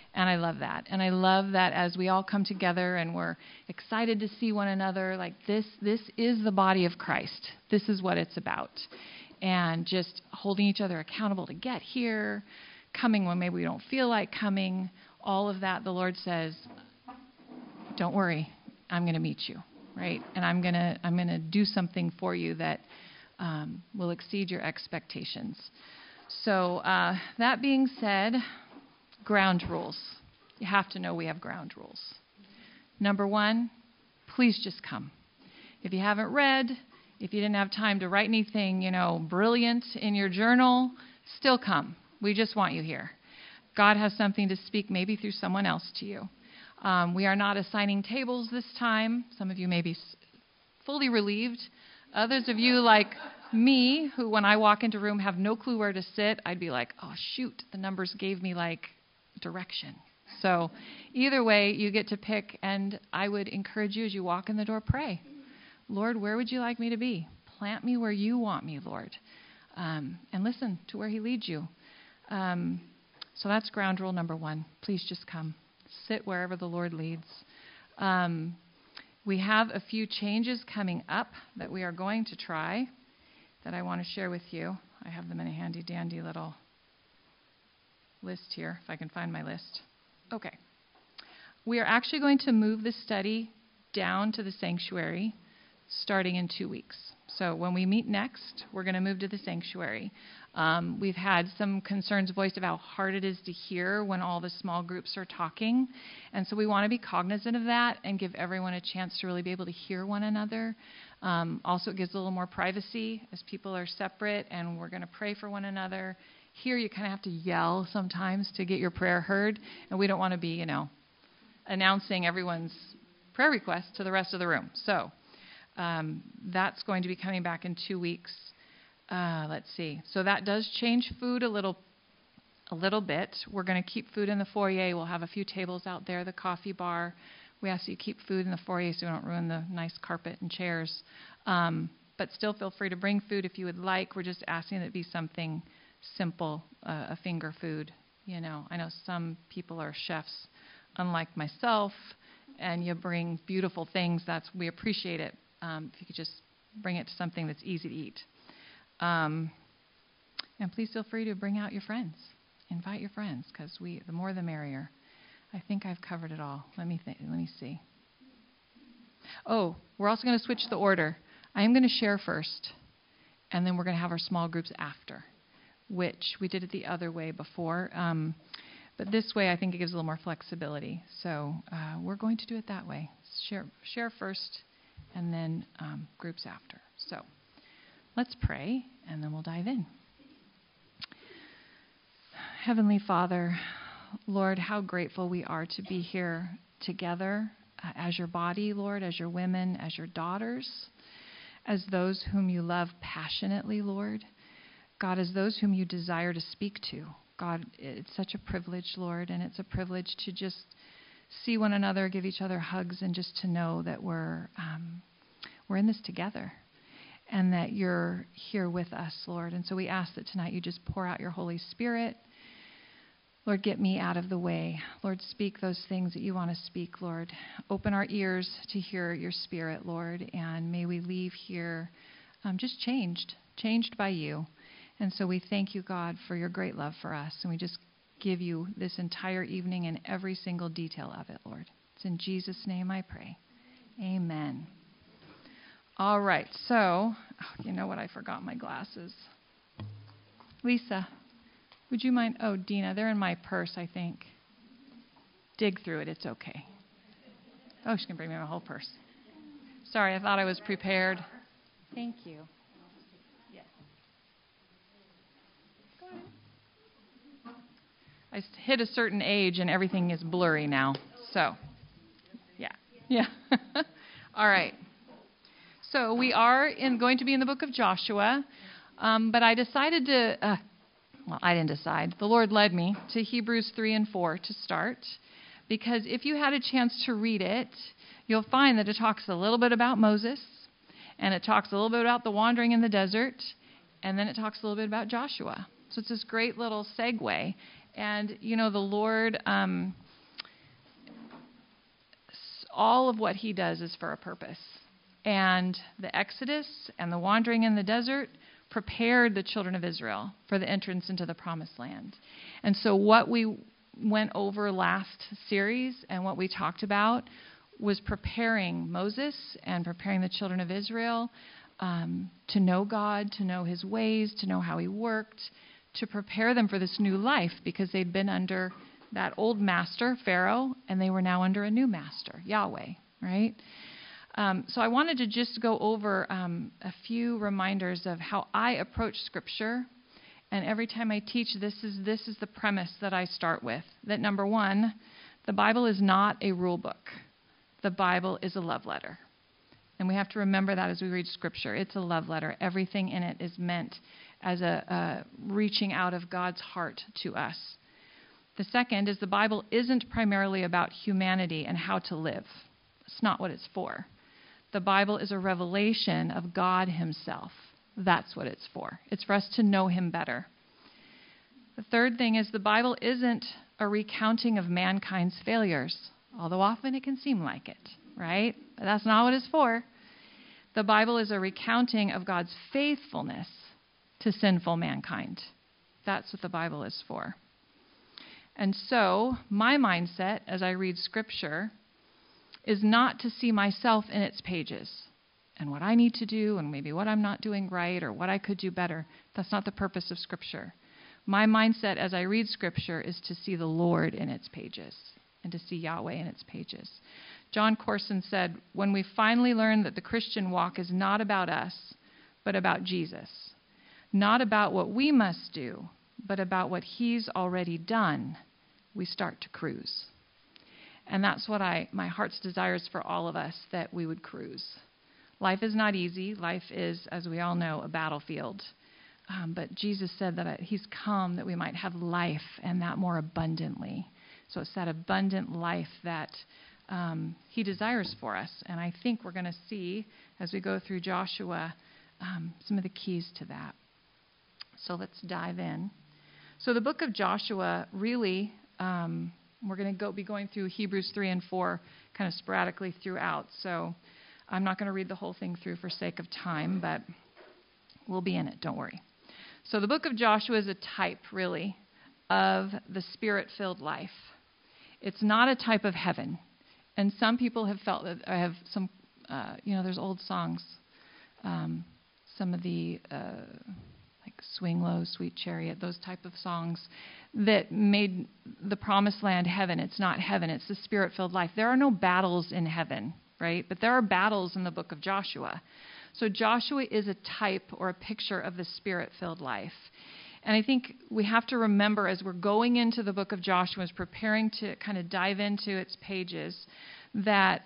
And I love that. And I love that as we all come together and we're excited to see one another, like this is the body of Christ. This is what it's about. And just holding each other accountable to get here, coming when maybe we don't feel like coming, all of that, the Lord says, don't worry, I'm going to meet you, right? And I'm going to do something for you that will exceed your expectations. So that being said, ground rules. You have to know we have ground rules. Number one, please just come. If you haven't read, if you didn't have time to write anything, brilliant in your journal, still come. We just want you here. God has something to speak maybe through someone else to you. We are not assigning tables this time. Some of you may be fully relieved. Others of you, like me, who when I walk into a room have no clue where to sit, I'd be like, oh, shoot, the numbers gave me direction. So either way, you get to pick, and I would encourage you as you walk in the door, pray. Lord, where would you like me to be? Plant me where you want me, Lord. And listen to where he leads you. So that's ground rule number one. Please just come. Sit wherever the Lord leads. We have a few changes coming up that we are going to try that I want to share with you. I have them in a handy-dandy little list here, if I can find my list. Okay. We are actually going to move the study down to the sanctuary starting in 2 weeks. So when we meet next, we're going to move to the sanctuary. We've had some concerns voiced about how hard it is to hear when all the small groups are talking. And so we want to be cognizant of that and give everyone a chance to really be able to hear one another. Also, it gives a little more privacy as people are separate and we're going to pray for one another. Here, you kind of have to yell sometimes to get your prayer heard. And we don't want to be, announcing everyone's prayer request to the rest of the room. So that's going to be coming back in 2 weeks. Let's see. So that does change food a little bit. We're going to keep food in the foyer. We'll have a few tables out there, the coffee bar. We ask that you keep food in the foyer so we don't ruin the nice carpet and chairs. But still feel free to bring food if you would like. We're just asking that it be something simple, a finger food. I know some people are chefs, unlike myself, and you bring beautiful things. We appreciate it. If you could just bring it to something that's easy to eat. And please feel free to bring out your friends. Invite your friends, because the more the merrier. I think I've covered it all. Let me see. Oh, we're also going to switch the order. I am going to share first, and then we're going to have our small groups after, which we did it the other way before. But this way, I think it gives a little more flexibility. So we're going to do it that way. Share first, and then groups after. So let's pray, and then we'll dive in. Heavenly Father, Lord, how grateful we are to be here together as your body, Lord, as your women, as your daughters, as those whom you love passionately, Lord. God, as those whom you desire to speak to. God, it's such a privilege, Lord, and it's a privilege to just see one another, give each other hugs, and just to know that we're in this together and that you're here with us, Lord. And so we ask that tonight you just pour out your Holy Spirit. Lord, get me out of the way. Lord, speak those things that you want to speak, Lord. Open our ears to hear your Spirit, Lord, and may we leave here just changed by you. And so we thank you, God, for your great love for us, and we just give you this entire evening and every single detail of it, Lord. It's in Jesus' name I pray. Amen. All right, so, you know what? I forgot my glasses. Lisa, would you mind? Oh, Dina, they're in my purse, I think. Dig through it. It's okay. Oh, she's going to bring me my whole purse. Sorry, I thought I was prepared. Thank you. Yes. Go ahead. I hit a certain age and everything is blurry now. So, yeah. All right. So we are going to be in the book of Joshua, but I decided to... I didn't decide. The Lord led me to Hebrews 3 and 4 to start, because if you had a chance to read it, you'll find that it talks a little bit about Moses, and it talks a little bit about the wandering in the desert, and then it talks a little bit about Joshua. So it's this great little segue, And, the Lord, all of what he does is for a purpose. And the Exodus and the wandering in the desert prepared the children of Israel for the entrance into the promised land. And so what we went over last series and what we talked about was preparing Moses and preparing the children of Israel to know God, to know his ways, to know how he worked, to prepare them for this new life, because they'd been under that old master, Pharaoh, and they were now under a new master, Yahweh, right? So I wanted to just go over a few reminders of how I approach Scripture. And every time I teach, this is the premise that I start with. That number one, the Bible is not a rule book. The Bible is a love letter. And we have to remember that as we read Scripture. It's a love letter. Everything in it is meant as a reaching out of God's heart to us. The second is the Bible isn't primarily about humanity and how to live. It's not what it's for. The Bible is a revelation of God himself. That's what it's for. It's for us to know him better. The third thing is the Bible isn't a recounting of mankind's failures, although often it can seem like it, right? But that's not what it's for. The Bible is a recounting of God's faithfulness to sinful mankind. That's what the Bible is for. And so my mindset as I read Scripture is not to see myself in its pages and what I need to do and maybe what I'm not doing right or what I could do better. That's not the purpose of Scripture. My mindset as I read Scripture is to see the Lord in its pages and to see Yahweh in its pages. John Corson said, when we finally learn that the Christian walk is not about us, but about Jesus, not about what we must do, but about what he's already done, we start to cruise. And that's what my heart's desire is for all of us, that we would cruise. Life is not easy. Life is, as we all know, a battlefield. But Jesus said that he's come that we might have life, and that more abundantly. So it's that abundant life that he desires for us. And I think we're going to see, as we go through Joshua, some of the keys to that. So let's dive in. So the book of Joshua, really, we're going to be going through Hebrews 3 and 4 kind of sporadically throughout. So I'm not going to read the whole thing through for sake of time, but we'll be in it, don't worry. So the book of Joshua is a type, really, of the Spirit-filled life. It's not a type of heaven. And some people have felt that I have some, there's old songs, some of the like Swing Low, Sweet Chariot, those type of songs that made the promised land heaven. It's not heaven. It's the Spirit-filled life. There are no battles in heaven, right? But there are battles in the book of Joshua. So Joshua is a type or a picture of the Spirit-filled life. And I think we have to remember as we're going into the book of Joshua, as preparing to kind of dive into its pages, that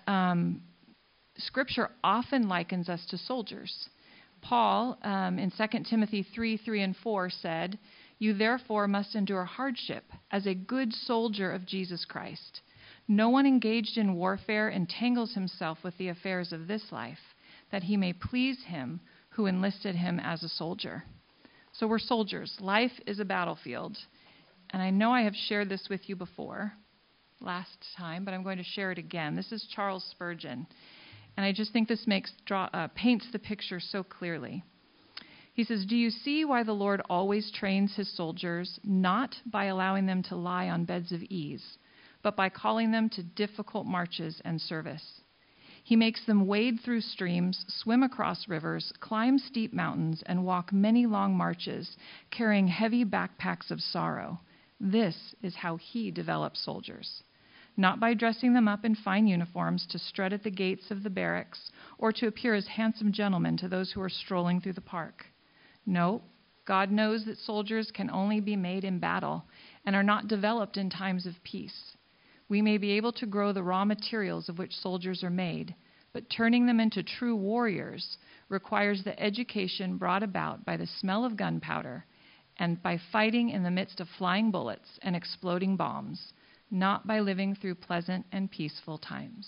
Scripture often likens us to soldiers. Paul, in 2 Timothy 3 and 4 said, "You therefore must endure hardship as a good soldier of Jesus Christ. No one engaged in warfare entangles himself with the affairs of this life, that he may please him who enlisted him as a soldier." So we're soldiers. Life is a battlefield. And I know I have shared this with you before, last time, but I'm going to share it again. This is Charles Spurgeon. And I just think this paints the picture so clearly. He says, "Do you see why the Lord always trains his soldiers, not by allowing them to lie on beds of ease, but by calling them to difficult marches and service? He makes them wade through streams, swim across rivers, climb steep mountains, and walk many long marches, carrying heavy backpacks of sorrow. This is how he develops soldiers. Not by dressing them up in fine uniforms to strut at the gates of the barracks or to appear as handsome gentlemen to those who are strolling through the park. No, God knows that soldiers can only be made in battle and are not developed in times of peace. We may be able to grow the raw materials of which soldiers are made, but turning them into true warriors requires the education brought about by the smell of gunpowder and by fighting in the midst of flying bullets and exploding bombs, not by living through pleasant and peaceful times."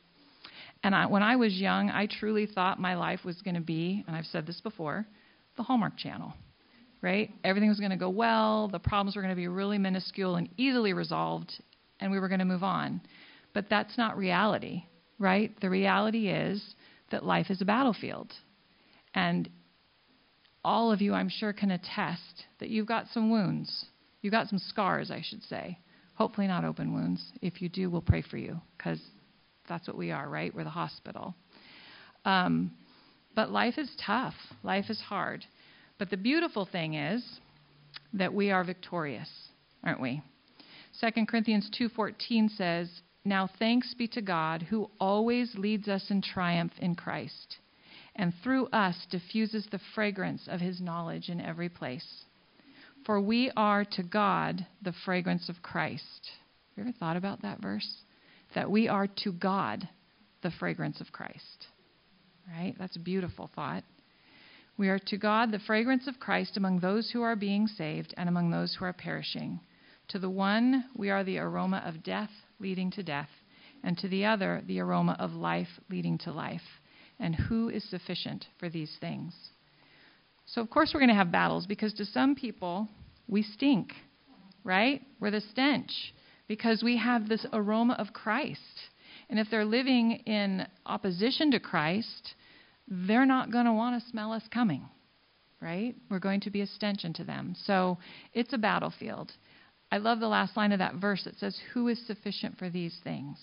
And when I was young, I truly thought my life was going to be, and I've said this before, the Hallmark Channel. right? Everything was going to go well. The problems were going to be really minuscule and easily resolved, and we were going to move on. But that's not reality, right? The reality is that life is a battlefield. And all of you, I'm sure, can attest that you've got some wounds. You've got some scars, I should say. Hopefully not open wounds. If you do, we'll pray for you, because that's what we are, right? We're the hospital. But life is tough. Life is hard. But the beautiful thing is that we are victorious, aren't we? 2 Corinthians 2:14 says, "Now thanks be to God who always leads us in triumph in Christ, and through us diffuses the fragrance of his knowledge in every place. For we are to God the fragrance of Christ." Have you ever thought about that verse? That we are to God the fragrance of Christ. Right? That's a beautiful thought. We are to God the fragrance of Christ among those who are being saved and among those who are perishing. To the one, we are the aroma of death leading to death, and to the other, the aroma of life leading to life. And who is sufficient for these things? So, of course, we're going to have battles, because to some people, we stink, right? We're the stench, because we have this aroma of Christ. And if they're living in opposition to Christ, they're not going to want to smell us coming, right? We're going to be a stench unto them. So it's a battlefield. I love the last line of that verse that says, "Who is sufficient for these things?"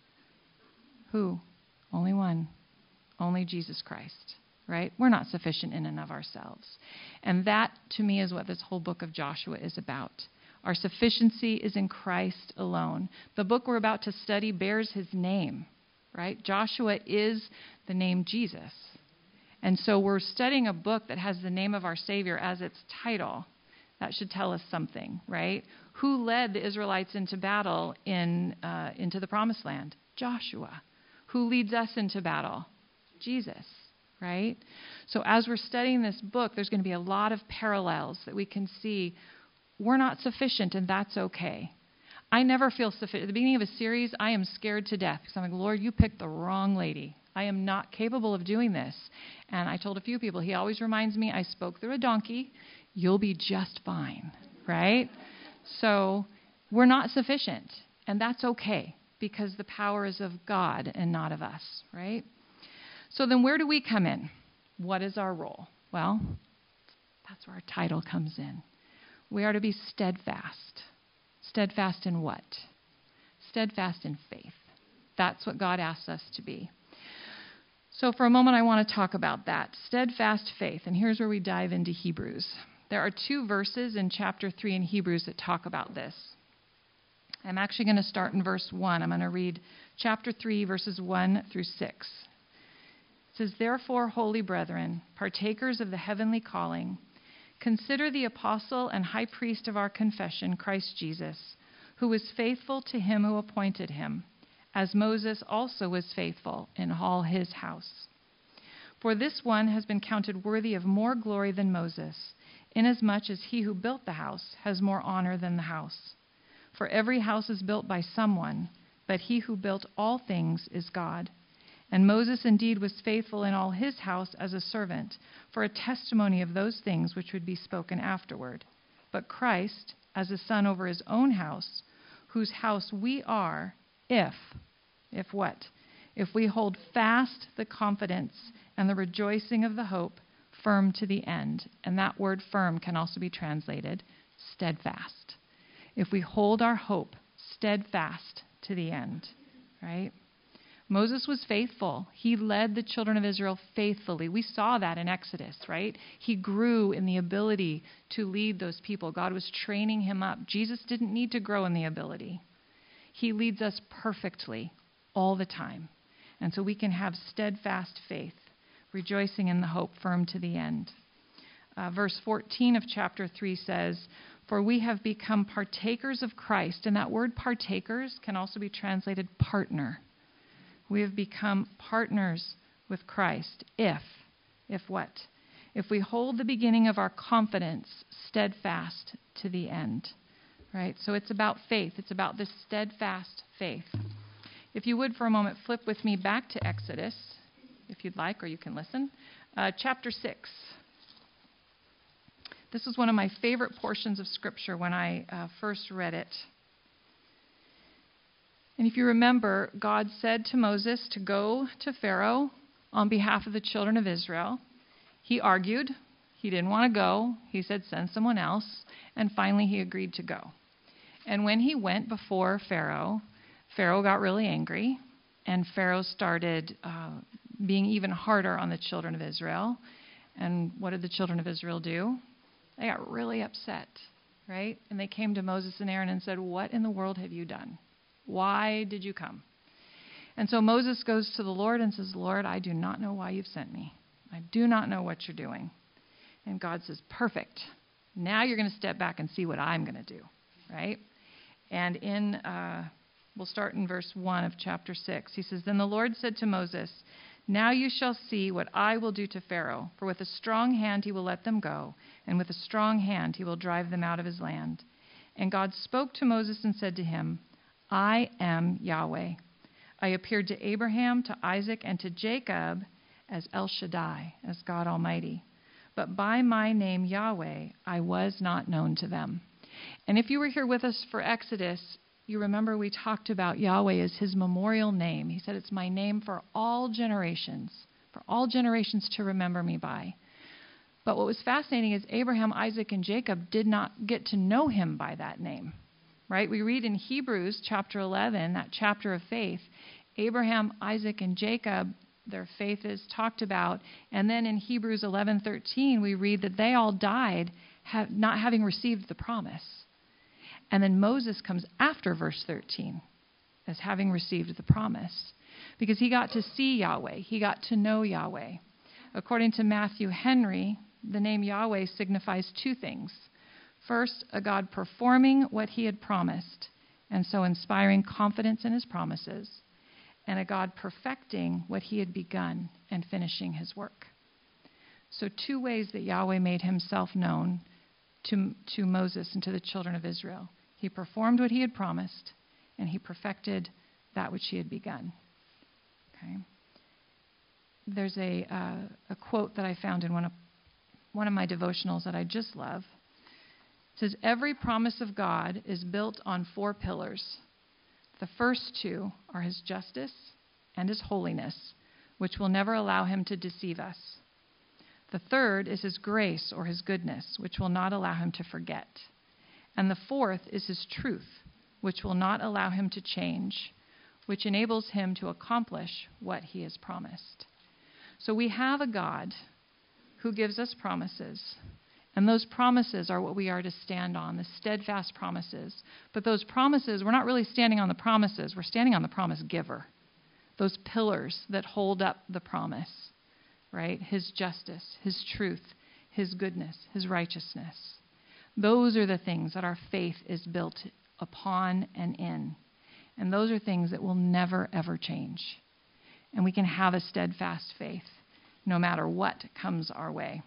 Who? Only one. Only Jesus Christ, right? We're not sufficient in and of ourselves. And that, to me, is what this whole book of Joshua is about. Our sufficiency is in Christ alone. The book we're about to study bears his name, right? Joshua is the name Jesus. And so we're studying a book that has the name of our Savior as its title. That should tell us something, right? Who led the Israelites into battle into the Promised Land? Joshua. Who leads us into battle? Jesus, right? So as we're studying this book, there's going to be a lot of parallels that we can see. We're not sufficient, and that's okay. I never feel sufficient. At the beginning of a series, I am scared to death, because I'm like, Lord, you picked the wrong lady. I am not capable of doing this. And I told a few people, he always reminds me, I spoke through a donkey. You'll be just fine, right? So we're not sufficient, and that's okay, because the power is of God and not of us, right? So then where do we come in? What is our role? Well, that's where our title comes in. We are to be steadfast. Steadfast in what? Steadfast in faith. That's what God asks us to be. So for a moment, I want to talk about that. Steadfast faith. And here's where we dive into Hebrews. There are 2 verses in chapter 3 in Hebrews that talk about this. I'm actually going to start in verse 1. I'm going to read chapter 3, verses 1 through 6. It says, "Therefore, holy brethren, partakers of the heavenly calling, consider the apostle and high priest of our confession, Christ Jesus, who was faithful to him who appointed him, as Moses also was faithful in all his house. For this one has been counted worthy of more glory than Moses, inasmuch as he who built the house has more honor than the house. For every house is built by someone, but he who built all things is God. And Moses indeed was faithful in all his house as a servant, for a testimony of those things which would be spoken afterward. But Christ, as a son over his own house, whose house we are, if what? If we hold fast the confidence and the rejoicing of the hope firm to the end." And that word firm can also be translated steadfast. If we hold our hope steadfast to the end, right? Moses was faithful. He led the children of Israel faithfully. We saw that in Exodus, right? He grew in the ability to lead those people. God was training him up. Jesus didn't need to grow in the ability. He leads us perfectly all the time. And so we can have steadfast faith, rejoicing in the hope firm to the end. Verse 14 of chapter 3 says, "For we have become partakers of Christ." And that word partakers can also be translated partner. We have become partners with Christ if what? If we hold the beginning of our confidence steadfast to the end, right? So it's about faith. It's about this steadfast faith. If you would, for a moment, flip with me back to Exodus, if you'd like, or you can listen. Chapter 6. This is one of my favorite portions of Scripture when I first read it. And if you remember, God said to Moses to go to Pharaoh on behalf of the children of Israel. He argued. He didn't want to go. He said, send someone else. And finally, he agreed to go. And when he went before Pharaoh, Pharaoh got really angry. And Pharaoh started being even harder on the children of Israel. And what did the children of Israel do? They got really upset, right? And they came to Moses and Aaron and said, what in the world have you done? Why did you come? And so Moses goes to the Lord and says, Lord, I do not know why you've sent me. I do not know what you're doing. And God says, perfect. Now you're going to step back and see what I'm going to do, right? And we'll start in verse 1 of chapter 6. He says, then the Lord said to Moses, now you shall see what I will do to Pharaoh, for with a strong hand he will let them go, and with a strong hand he will drive them out of his land. And God spoke to Moses and said to him, I am Yahweh. I appeared to Abraham, to Isaac, and to Jacob as El Shaddai, as God Almighty. But by my name Yahweh, I was not known to them. And if you were here with us for Exodus, you remember we talked about Yahweh as his memorial name. He said, it's my name for all generations to remember me by. But what was fascinating is Abraham, Isaac, and Jacob did not get to know him by that name. Right? We read in Hebrews chapter 11, that chapter of faith, Abraham, Isaac, and Jacob, their faith is talked about. And then in Hebrews 11:13, we read that they all died not having received the promise. And then Moses comes after verse 13 as having received the promise because he got to see Yahweh. He got to know Yahweh. According to Matthew Henry, the name Yahweh signifies two things. First, a God performing what he had promised, and so inspiring confidence in his promises, and a God perfecting what he had begun and finishing his work. So two ways that Yahweh made himself known to Moses and to the children of Israel. He performed what he had promised, and he perfected that which he had begun. Okay. There's a quote that I found in one of my devotionals that I just love. It says, every promise of God is built on 4 pillars. The first 2 are his justice and his holiness, which will never allow him to deceive us. The third is his grace or his goodness, which will not allow him to forget. And the fourth is his truth, which will not allow him to change, which enables him to accomplish what he has promised. So we have a God who gives us promises. And those promises are what we are to stand on, the steadfast promises. But those promises, we're not really standing on the promises. We're standing on the promise giver. Those pillars that hold up the promise, right? His justice, his truth, his goodness, his righteousness. Those are the things that our faith is built upon and in. And those are things that will never, ever change. And we can have a steadfast faith no matter what comes our way.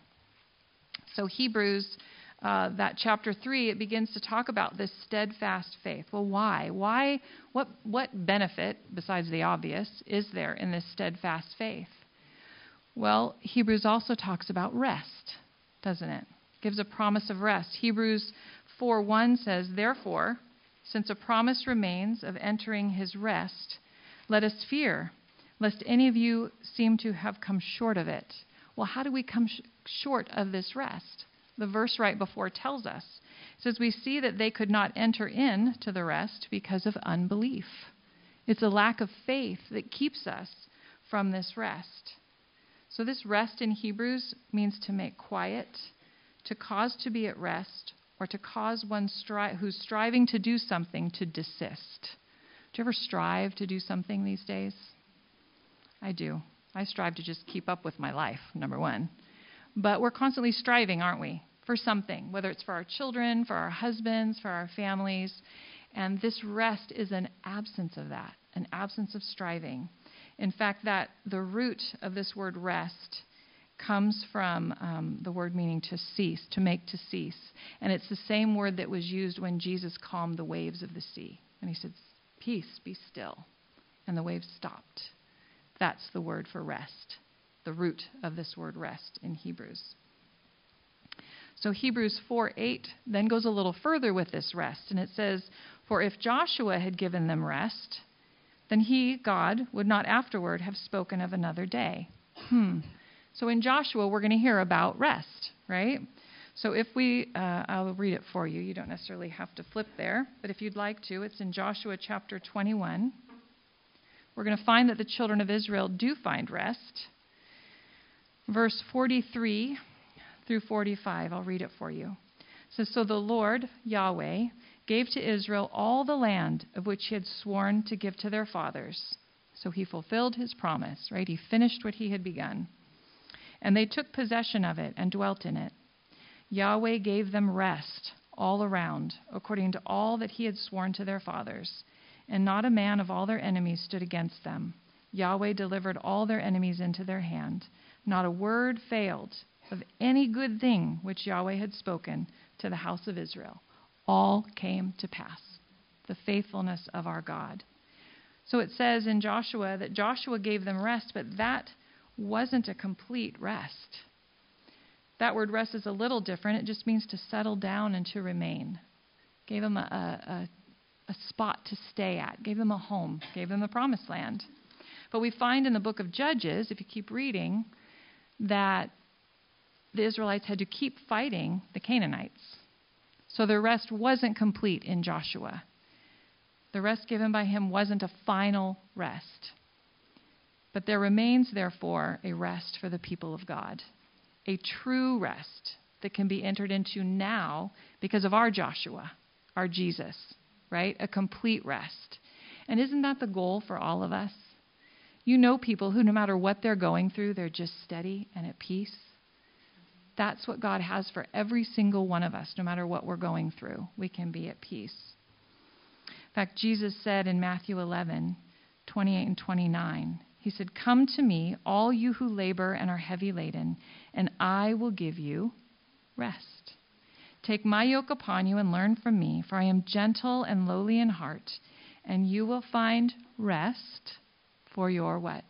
So Hebrews, that chapter 3, it begins to talk about this steadfast faith. Well, why? Why? What benefit, besides the obvious, is there in this steadfast faith? Well, Hebrews also talks about rest, doesn't it? It gives a promise of rest. Hebrews 4:1 says, therefore, since a promise remains of entering his rest, let us fear, lest any of you seem to have come short of it. Well, how do we come short of this rest? The verse right before tells us. It says, we see that they could not enter into the rest because of unbelief. It's a lack of faith that keeps us from this rest. So this rest in Hebrews means to make quiet, to cause to be at rest, or to cause one who's striving to do something to desist. Do you ever strive to do something these days? I do. I strive to just keep up with my life, number one. But we're constantly striving, aren't we, for something, whether it's for our children, for our husbands, for our families. And this rest is an absence of that, an absence of striving. In fact, that the root of this word rest comes from the word meaning to cease, to make to cease. And it's the same word that was used when Jesus calmed the waves of the sea. And he said, peace, be still. And the waves stopped. That's the word for rest, the root of this word rest in Hebrews. So Hebrews 4:8 then goes a little further with this rest, and it says, "For if Joshua had given them rest, then he, God, would not afterward have spoken of another day." So in Joshua, we're going to hear about rest, right? So if I'll read it for you. You don't necessarily have to flip there, but if you'd like to, it's in Joshua chapter 21. We're going to find that the children of Israel do find rest. Verse 43 through 45, I'll read it for you. It says, "So the Lord, Yahweh, gave to Israel all the land of which he had sworn to give to their fathers." So he fulfilled his promise, right? He finished what he had begun. "And they took possession of it and dwelt in it. Yahweh gave them rest all around, according to all that he had sworn to their fathers. And not a man of all their enemies stood against them. Yahweh delivered all their enemies into their hand. Not a word failed of any good thing which Yahweh had spoken to the house of Israel. All came to pass." The faithfulness of our God. So it says in Joshua that Joshua gave them rest, but that wasn't a complete rest. That word rest is a little different. It just means to settle down and to remain. Gave them a spot to stay at. Gave them a home. Gave them the promised land. But we find in the book of Judges, if you keep reading, that the Israelites had to keep fighting the Canaanites. So their rest wasn't complete in Joshua. The rest given by him wasn't a final rest. But there remains, therefore, a rest for the people of God. A true rest that can be entered into now because of our Joshua, our Jesus, right? A complete rest. And isn't that the goal for all of us? You know people who, no matter what they're going through, they're just steady and at peace. That's what God has for every single one of us, no matter what we're going through. We can be at peace. In fact, Jesus said in Matthew 11:28 and 29, he said, "Come to me, all you who labor and are heavy laden, and I will give you rest. Take my yoke upon you and learn from me, for I am gentle and lowly in heart, and you will find rest for your what?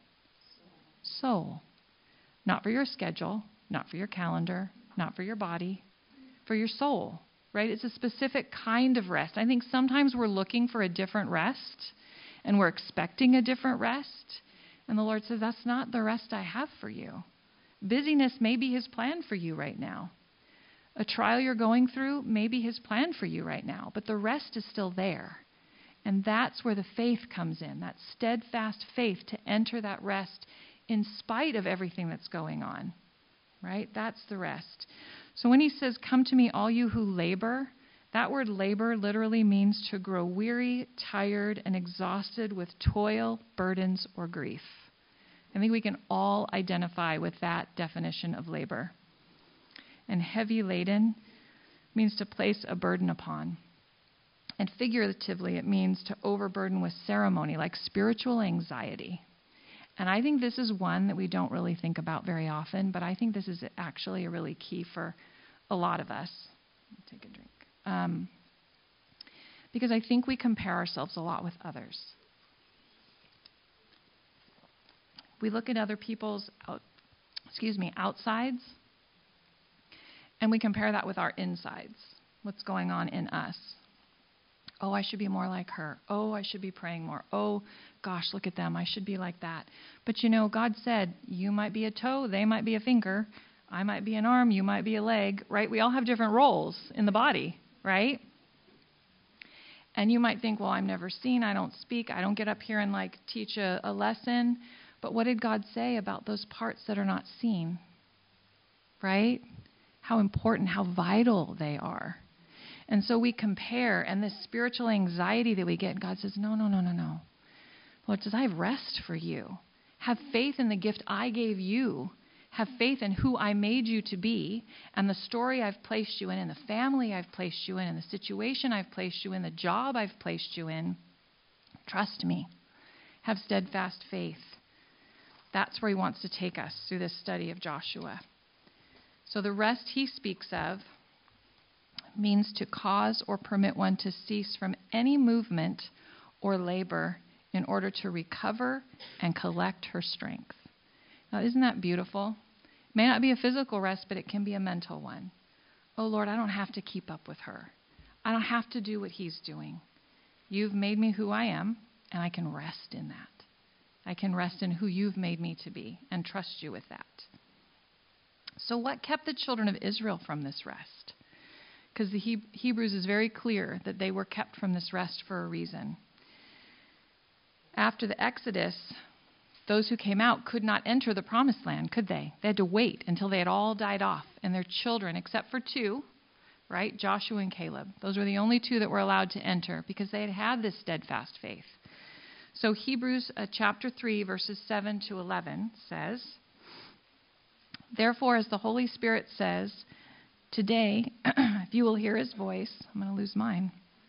Soul. Not for your schedule, not for your calendar, not for your body, for your soul." Right? It's a specific kind of rest. I think sometimes we're looking for a different rest, and we're expecting a different rest. And the Lord says, that's not the rest I have for you. Busyness may be his plan for you right now. A trial you're going through may be his plan for you right now, but the rest is still there. And that's where the faith comes in, that steadfast faith to enter that rest in spite of everything that's going on. Right? That's the rest. So when he says, "Come to me, all you who labor," that word labor literally means to grow weary, tired, and exhausted with toil, burdens, or grief. I think we can all identify with that definition of labor. And heavy laden means to place a burden upon. And figuratively, it means to overburden with ceremony, like spiritual anxiety. And I think this is one that we don't really think about very often, but I think this is actually a really key for a lot of us. Take a drink. Because I think we compare ourselves a lot with others. We look at other people's outsides, and we compare that with our insides, what's going on in us. Oh, I should be more like her. Oh, I should be praying more. Oh, gosh, look at them. I should be like that. But you know, God said, you might be a toe, they might be a finger. I might be an arm, you might be a leg, right? We all have different roles in the body, right? And you might think, well, I'm never seen. I don't speak. I don't get up here and teach a lesson. But what did God say about those parts that are not seen? Right? How important, how vital they are. And so we compare, and this spiritual anxiety that we get, and God says, no. Lord says, I have rest for you. Have faith in the gift I gave you. Have faith in who I made you to be, and the story I've placed you in, the family I've placed you in, and the situation I've placed you in, the job I've placed you in. Trust me. Have steadfast faith. That's where he wants to take us through this study of Joshua. So the rest he speaks of means to cause or permit one to cease from any movement or labor in order to recover and collect her strength. Now, isn't that beautiful? It may not be a physical rest, but it can be a mental one. oh Lord, I don't have to keep up with her. I don't have to do what he's doing. You've made me who I am, and I can rest in that. I can rest in who you've made me to be and trust you with that. So what kept the children of Israel from this rest? Because the Hebrews is very clear that they were kept from this rest for a reason. After the Exodus, those who came out could not enter the promised land, could they? They had to wait until they had all died off, and their children, except for two, right, Joshua and Caleb, those were the only two that were allowed to enter because they had had this steadfast faith. So Hebrews chapter 3, verses 7 to 11 says, therefore, as the Holy Spirit says, today, if you will hear his voice, I'm going to lose mine.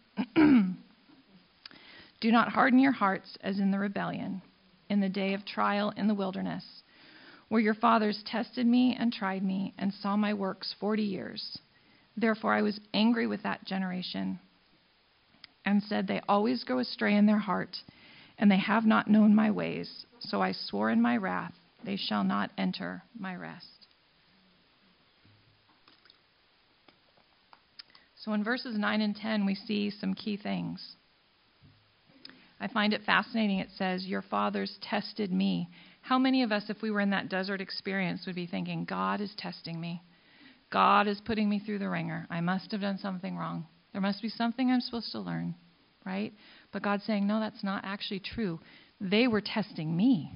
Do not harden your hearts as in the rebellion, in the day of trial in the wilderness, where your fathers tested me and tried me and saw my works 40 years. Therefore I was angry with that generation and said, they always go astray in their heart, and they have not known my ways. So I swore in my wrath, they shall not enter my rest. So in verses 9 and 10, we see some key things. I find it fascinating. It says, your fathers tested me. How many of us, if we were in that desert experience, would be thinking, God is testing me. God is putting me through the ringer. I must have done something wrong. There must be something I'm supposed to learn, right? But God's saying, no, that's not actually true. They were testing me.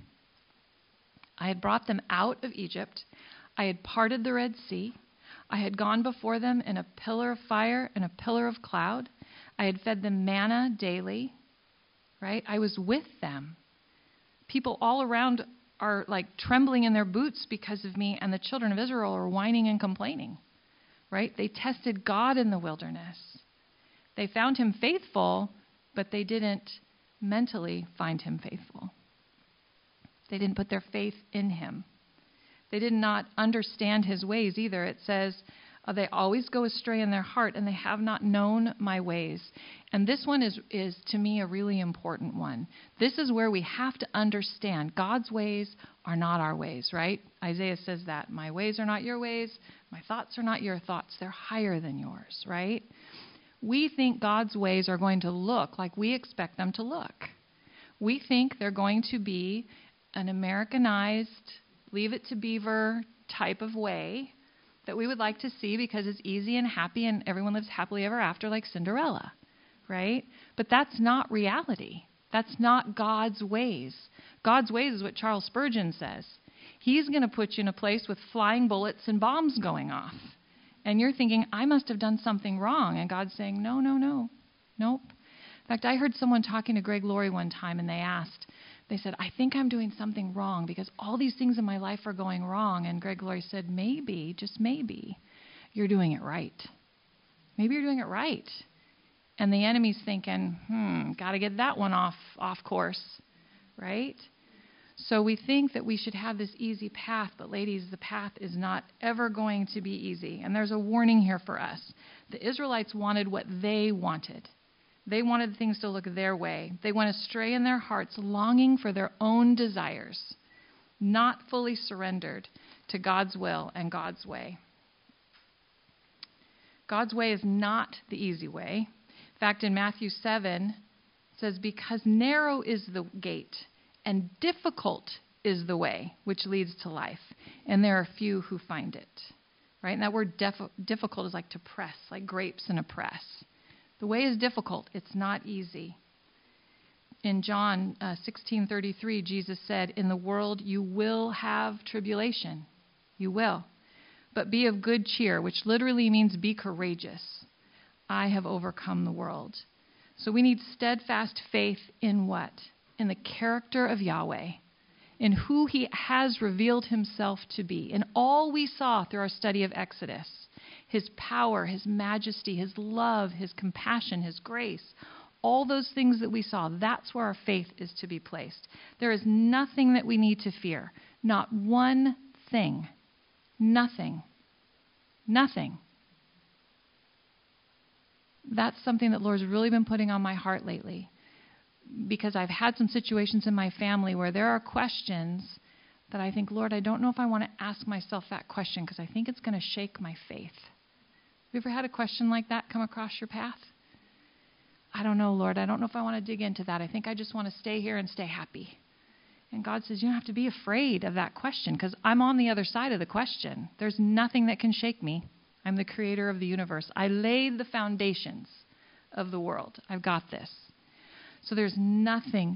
I had brought them out of Egypt. I had parted the Red Sea. I had gone before them in a pillar of fire and a pillar of cloud. I had fed them manna daily, right? I was with them. People all around are like trembling in their boots because of me, and the children of Israel are whining and complaining, right? They tested God in the wilderness. They found him faithful, but they didn't mentally find him faithful. They didn't put their faith in him. They did not understand his ways either. It says, they always go astray in their heart, and they have not known my ways. And this one is to me, a really important one. This is where we have to understand God's ways are not our ways, right? Isaiah says that. My ways are not your ways. My thoughts are not your thoughts. They're higher than yours, right? We think God's ways are going to look like we expect them to look. We think they're going to be an Americanized, Leave It to Beaver type of way that we would like to see because it's easy and happy and everyone lives happily ever after like Cinderella, right? But that's not reality. That's not God's ways. God's ways is what Charles Spurgeon says. He's going to put you in a place with flying bullets and bombs going off. And you're thinking, I must have done something wrong. And God's saying, no, nope. In fact, I heard someone talking to Greg Laurie one time, and they said, I think I'm doing something wrong because all these things in my life are going wrong. And Greg Laurie said, maybe, just maybe, you're doing it right. Maybe you're doing it right. And the enemy's thinking, got to get that one off course, right? So we think that we should have this easy path, but ladies, the path is not ever going to be easy. And there's a warning here for us. The Israelites wanted what they wanted. They wanted things to look their way. They went astray in their hearts, longing for their own desires, not fully surrendered to God's will and God's way. God's way is not the easy way. In fact, in Matthew 7, it says, because narrow is the gate and difficult is the way which leads to life, and there are few who find it. Right? And that word difficult is like to press, like grapes in a press. The way is difficult. It's not easy. In John 16:33, Jesus said, in the world you will have tribulation. You will. But be of good cheer, which literally means be courageous. I have overcome the world. So we need steadfast faith in what? In the character of Yahweh, in who he has revealed himself to be, in all we saw through our study of Exodus. His power, his majesty, his love, his compassion, his grace, all those things that we saw, that's where our faith is to be placed. There is nothing that we need to fear. Not one thing. Nothing. That's something that Lord's really been putting on my heart lately, because I've had some situations in my family where there are questions that I think, Lord, I don't know if I want to ask myself that question because I think it's going to shake my faith. you ever had a question like that come across your path? I don't know, Lord. I don't know if I want to dig into that. I think I just want to stay here and stay happy. And God says, you don't have to be afraid of that question because I'm on the other side of the question. There's nothing that can shake me. I'm the creator of the universe. I laid the foundations of the world. I've got this. So there's nothing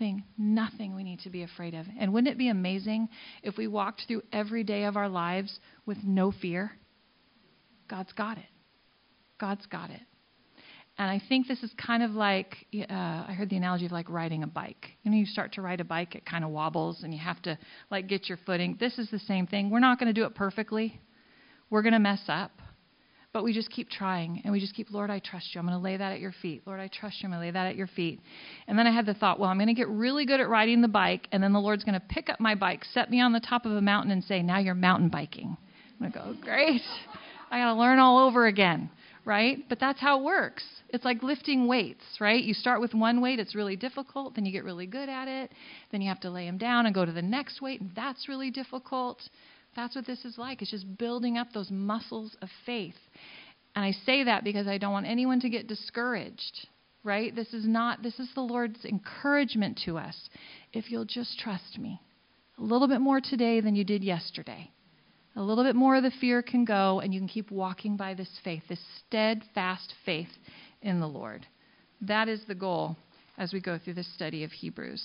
we need to be afraid of. And wouldn't it be amazing if we walked through every day of our lives with no fear? God's got it. God's got it. And I think this is kind of like, I heard the analogy of like riding a bike. You know, you start to ride a bike, it kind of wobbles and you have to like get your footing. This is the same thing. We're not going to do it perfectly. We're going to mess up. But we just keep trying and we just keep, Lord, I trust you. I'm going to lay that at your feet. Lord, I trust you. I'm going to lay that at your feet. And then I had the thought, well, I'm going to get really good at riding the bike. And then the Lord's going to pick up my bike, set me on the top of a mountain and say, now you're mountain biking. I'm going to go, great. I got to learn all over again. Right? But that's how it works. It's like lifting weights, right? You start with one weight, it's really difficult, then you get really good at it, then you have to lay them down and go to the next weight, and that's really difficult. That's what this is like. It's just building up those muscles of faith. And I say that because I don't want anyone to get discouraged, right? This is the Lord's encouragement to us. If you'll just trust me a little bit more today than you did yesterday. A little bit more of the fear can go, and you can keep walking by this faith, this steadfast faith in the Lord. That is the goal as we go through this study of Hebrews.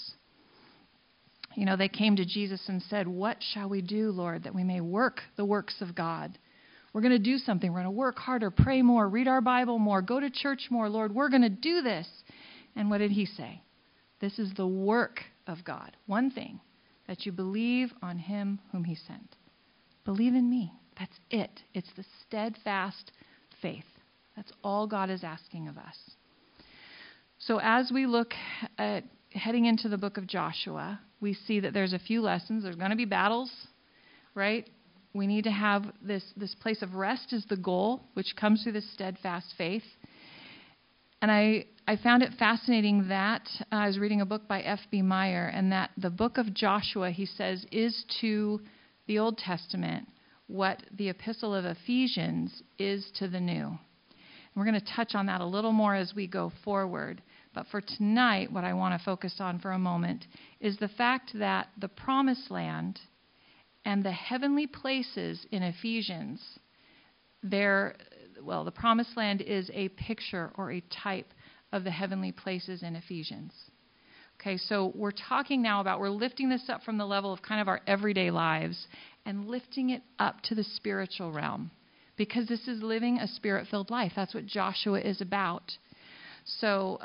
You know, they came to Jesus and said, what shall we do, Lord, that we may work the works of God? We're going to do something. We're going to work harder, pray more, read our Bible more, go to church more, Lord. We're going to do this. And what did he say? This is the work of God. One thing, that you believe on him whom he sent. Believe in me. That's it. It's the steadfast faith. That's all God is asking of us. So as we look at heading into the book of Joshua, we see that there's a few lessons. There's going to be battles, right? We need to have this place of rest is the goal, which comes through this steadfast faith. And I found it fascinating that I was reading a book by F.B. Meyer, and that the book of Joshua, he says, is to the Old Testament what the epistle of Ephesians is to the New. And we're going to touch on that a little more as we go forward. But for tonight, what I want to focus on for a moment is the fact that the promised land and the heavenly places in Ephesians, the promised land is a picture or a type of the heavenly places in Ephesians. Okay, so we're talking now about, we're lifting this up from the level of kind of our everyday lives and lifting it up to the spiritual realm, because this is living a spirit-filled life. That's what Joshua is about. So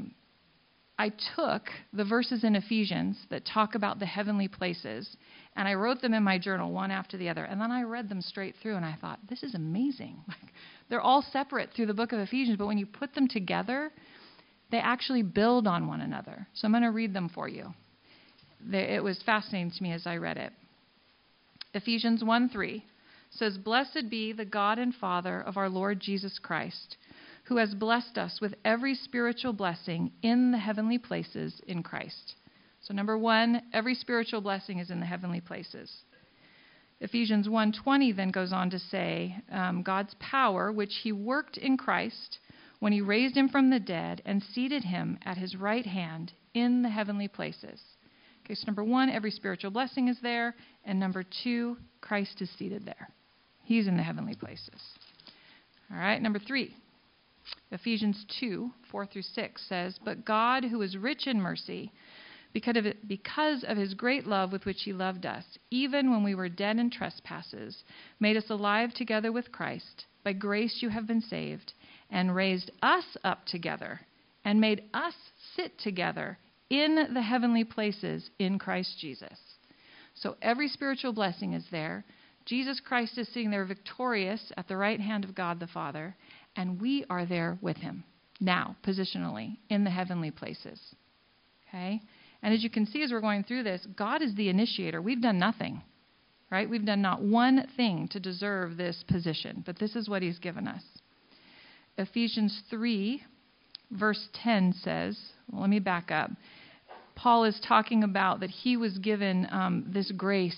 I took the verses in Ephesians that talk about the heavenly places, and I wrote them in my journal one after the other, and then I read them straight through, and I thought, this is amazing. They're all separate through the book of Ephesians, but when you put them together, they actually build on one another. So I'm going to read them for you. It was fascinating to me as I read it. Ephesians 1:3 says, "Blessed be the God and Father of our Lord Jesus Christ, who has blessed us with every spiritual blessing in the heavenly places in Christ." So number one, every spiritual blessing is in the heavenly places. Ephesians 1:20 then goes on to say, God's power, which he worked in Christ when he raised him from the dead and seated him at his right hand in the heavenly places. Okay, so number one, every spiritual blessing is there. And number two, Christ is seated there. He's in the heavenly places. All right, number three, Ephesians 2:4-6 says, "But God, who is rich in mercy, because of his great love with which he loved us, even when we were dead in trespasses, made us alive together with Christ. By grace you have been saved, and raised us up together, and made us sit together in the heavenly places in Christ Jesus." So every spiritual blessing is there. Jesus Christ is sitting there victorious at the right hand of God the Father, and we are there with him now, positionally, in the heavenly places. Okay? And as you can see as we're going through this, God is the initiator. We've done nothing, right? We've done not one thing to deserve this position, but this is what he's given us. Ephesians 3, verse 10 says, well, let me back up. Paul is talking about that he was given this grace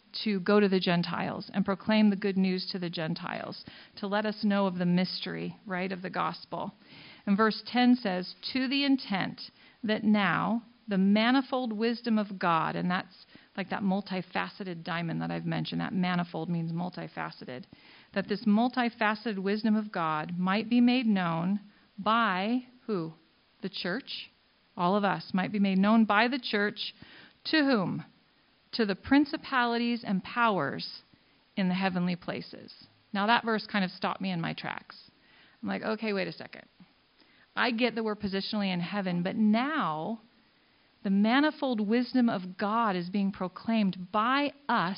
to go to the Gentiles and proclaim the good news to the Gentiles, to let us know of the mystery, right, of the gospel. And verse 10 says, to the intent that now the manifold wisdom of God, and that's like that multifaceted diamond that I've mentioned, that manifold means multifaceted, that this multifaceted wisdom of God might be made known by who? The church. All of us might be made known by the church. To whom? To the principalities and powers in the heavenly places. Now that verse kind of stopped me in my tracks. I'm like, okay, wait a second. I get that we're positionally in heaven, but now the manifold wisdom of God is being proclaimed by us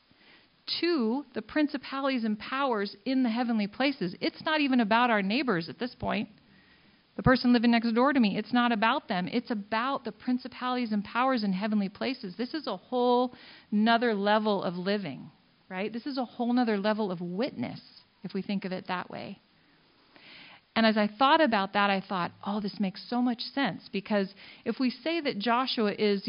to the principalities and powers in the heavenly places. It's not even about our neighbors at this point. The person living next door to me, it's not about them. It's about the principalities and powers in heavenly places. This is a whole nother level of living, right? This is a whole nother level of witness, if we think of it that way. And as I thought about that, I thought, oh, this makes so much sense, because if we say that Joshua is,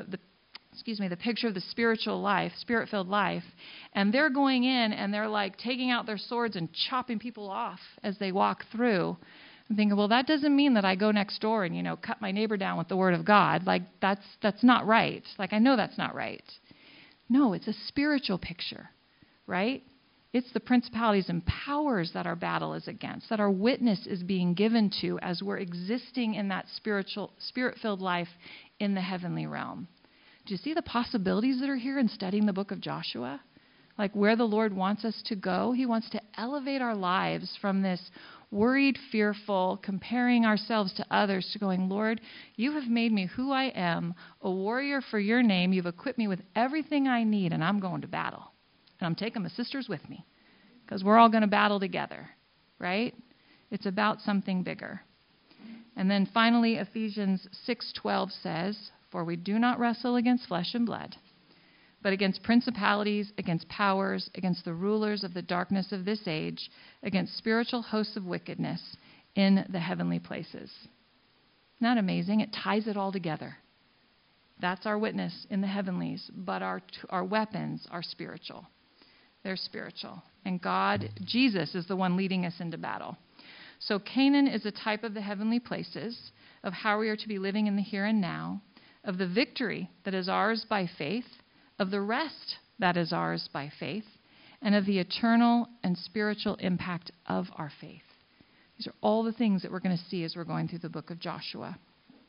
the picture of the spiritual life, spirit-filled life, and they're going in and they're like taking out their swords and chopping people off as they walk through, I'm thinking, well, that doesn't mean that I go next door and, cut my neighbor down with the word of God. Like, that's not right. Like, I know that's not right. No, it's a spiritual picture, right? It's the principalities and powers that our battle is against, that our witness is being given to as we're existing in that spirit-filled life in the heavenly realm. Do you see the possibilities that are here in studying the book of Joshua? Like where the Lord wants us to go. He wants to elevate our lives from this worried, fearful, comparing ourselves to others, to going, Lord, you have made me who I am, a warrior for your name. You've equipped me with everything I need, and I'm going to battle. And I'm taking my sisters with me, because we're all going to battle together, right? It's about something bigger. And then finally, Ephesians 6:12 says, for we do not wrestle against flesh and blood, but against principalities, against powers, against the rulers of the darkness of this age, against spiritual hosts of wickedness in the heavenly places. Isn't that amazing? It ties it all together. That's our witness in the heavenlies, but our weapons are spiritual. They're spiritual. And God, Jesus, is the one leading us into battle. So Canaan is a type of the heavenly places, of how we are to be living in the here and now, of the victory that is ours by faith, of the rest that is ours by faith, and of the eternal and spiritual impact of our faith. These are all the things that we're going to see as we're going through the book of Joshua.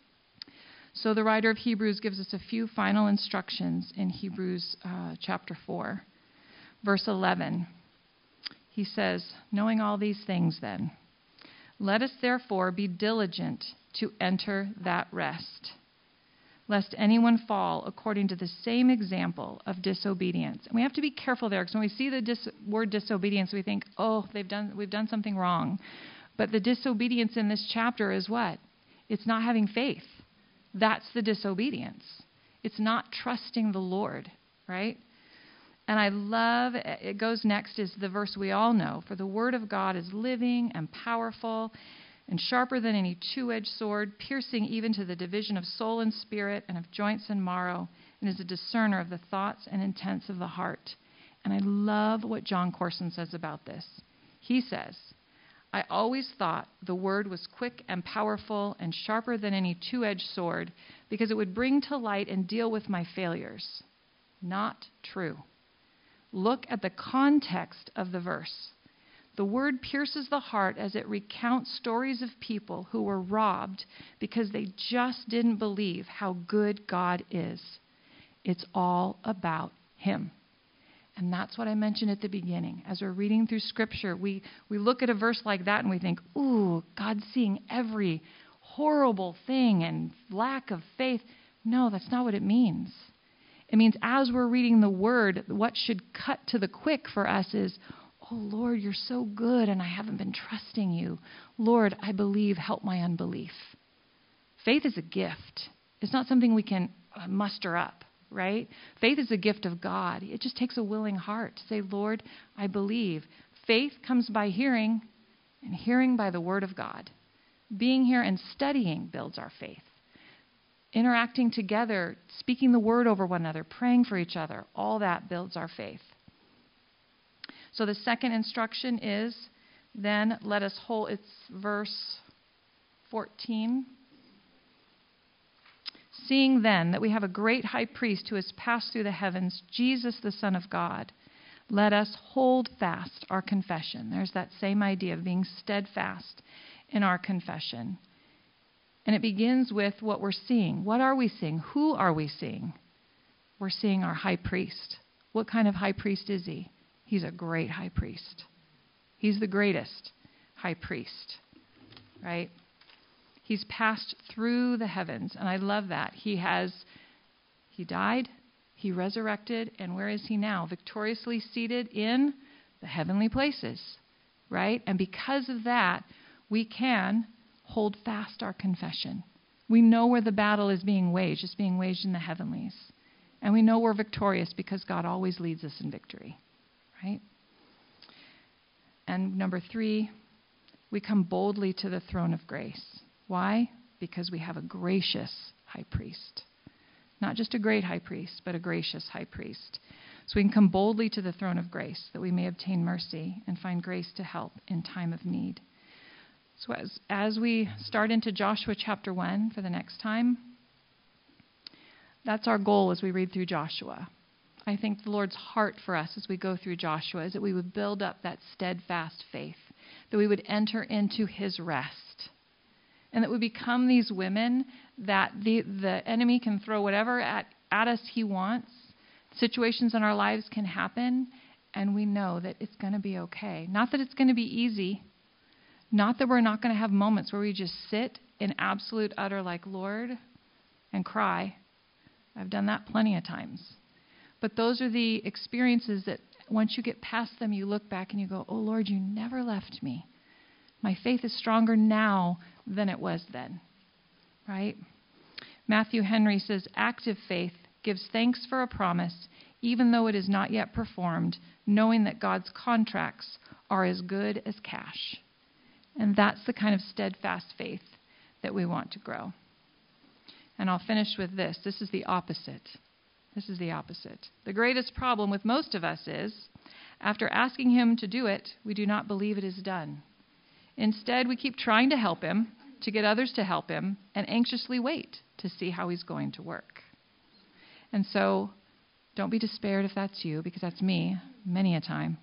So the writer of Hebrews gives us a few final instructions in Hebrews chapter 4. Verse 11, he says, knowing all these things then, let us therefore be diligent to enter that rest, lest anyone fall according to the same example of disobedience. And we have to be careful there, because when we see the word disobedience, we think, oh, we've done something wrong. But the disobedience in this chapter is what? It's not having faith. That's the disobedience. It's not trusting the Lord, right? And I love, it goes next is the verse we all know. For the word of God is living and powerful and sharper than any two-edged sword, piercing even to the division of soul and spirit and of joints and marrow, and is a discerner of the thoughts and intents of the heart. And I love what John Corson says about this. He says, I always thought the word was quick and powerful and sharper than any two-edged sword, because it would bring to light and deal with my failures. Not true. Look at the context of the verse. The word pierces the heart as it recounts stories of people who were robbed because they just didn't believe how good God is. It's all about Him. And that's what I mentioned at the beginning. As we're reading through Scripture, we look at a verse like that and we think, ooh, God's seeing every horrible thing and lack of faith. No, that's not what it means. It means as we're reading the Word, what should cut to the quick for us is, oh, Lord, you're so good and I haven't been trusting you. Lord, I believe, help my unbelief. Faith is a gift. It's not something we can muster up, right? Faith is a gift of God. It just takes a willing heart to say, Lord, I believe. Faith comes by hearing, and hearing by the Word of God. Being here and studying builds our faith. interacting together, speaking the word over one another, praying for each other, all that builds our faith. So the second instruction is, then let us hold, it's verse 14. Seeing then that we have a great high priest who has passed through the heavens, Jesus the Son of God, let us hold fast our confession. There's that same idea of being steadfast in our confession. And it begins with what we're seeing. What are we seeing? Who are we seeing? We're seeing our high priest. What kind of high priest is he? He's a great high priest. He's the greatest high priest, right? He's passed through the heavens, and I love that. He died, he resurrected, and where is he now? Victoriously seated in the heavenly places, right? And because of that, we can hold fast our confession. We know where the battle is being waged. It's being waged in the heavenlies. And we know we're victorious because God always leads us in victory, right? And number 3, we come boldly to the throne of grace. Why? Because we have a gracious high priest. Not just a great high priest, but a gracious high priest. So we can come boldly to the throne of grace that we may obtain mercy and find grace to help in time of need. So as we start into Joshua chapter 1 for the next time, that's our goal as we read through Joshua. I think the Lord's heart for us as we go through Joshua is that we would build up that steadfast faith, that we would enter into his rest, and that we become these women that the enemy can throw whatever at us he wants. Situations in our lives can happen, and we know that it's going to be okay. Not that it's going to be easy. Not that we're not going to have moments where we just sit in absolute utter like, Lord, and cry. I've done that plenty of times. But those are the experiences that once you get past them, you look back and you go, oh, Lord, you never left me. My faith is stronger now than it was then, right? Matthew Henry says, active faith gives thanks for a promise, even though it is not yet performed, knowing that God's contracts are as good as cash. And that's the kind of steadfast faith that we want to grow. And I'll finish with this. This is the opposite. This is the opposite. The greatest problem with most of us is, after asking him to do it, we do not believe it is done. Instead, we keep trying to help him, to get others to help him, and anxiously wait to see how he's going to work. And so, don't be despaired if that's you, because that's me many a time.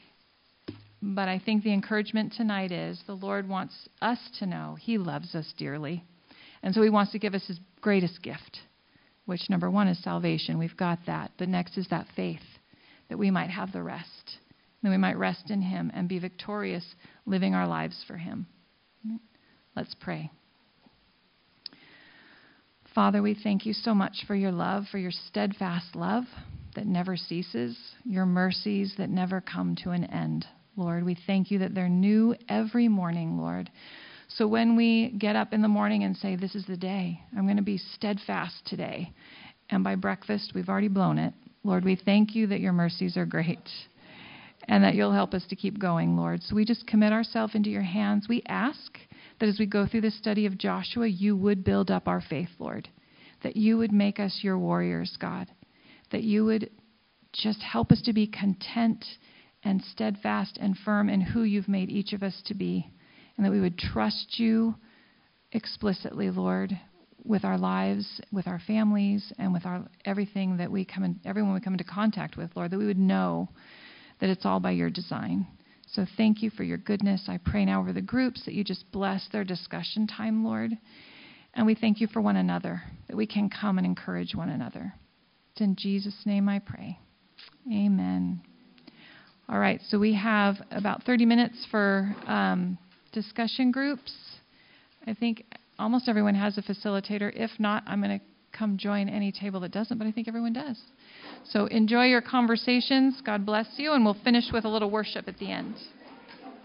But I think the encouragement tonight is the Lord wants us to know he loves us dearly. And so he wants to give us his greatest gift, which number 1 is salvation. We've got that. But next is that faith, that we might have the rest, that we might rest in him and be victorious living our lives for him. Let's pray. Father, we thank you so much for your love, for your steadfast love that never ceases, your mercies that never come to an end. Lord, we thank you that they're new every morning, Lord. So when we get up in the morning and say, this is the day, I'm going to be steadfast today, and by breakfast we've already blown it, Lord, we thank you that your mercies are great and that you'll help us to keep going, Lord. So we just commit ourselves into your hands. We ask that as we go through the study of Joshua, you would build up our faith, Lord, that you would make us your warriors, God, that you would just help us to be content and steadfast and firm in who you've made each of us to be, and that we would trust you explicitly, Lord, with our lives, with our families, and with everything that everyone we come into contact with, Lord, that we would know that it's all by your design. So thank you for your goodness. I pray now over the groups that you just bless their discussion time, Lord. And we thank you for one another, that we can come and encourage one another. It's in Jesus' name I pray. Amen. All right, so we have about 30 minutes for discussion groups. I think almost everyone has a facilitator. If not, I'm going to come join any table that doesn't, but I think everyone does. So enjoy your conversations. God bless you, and we'll finish with a little worship at the end.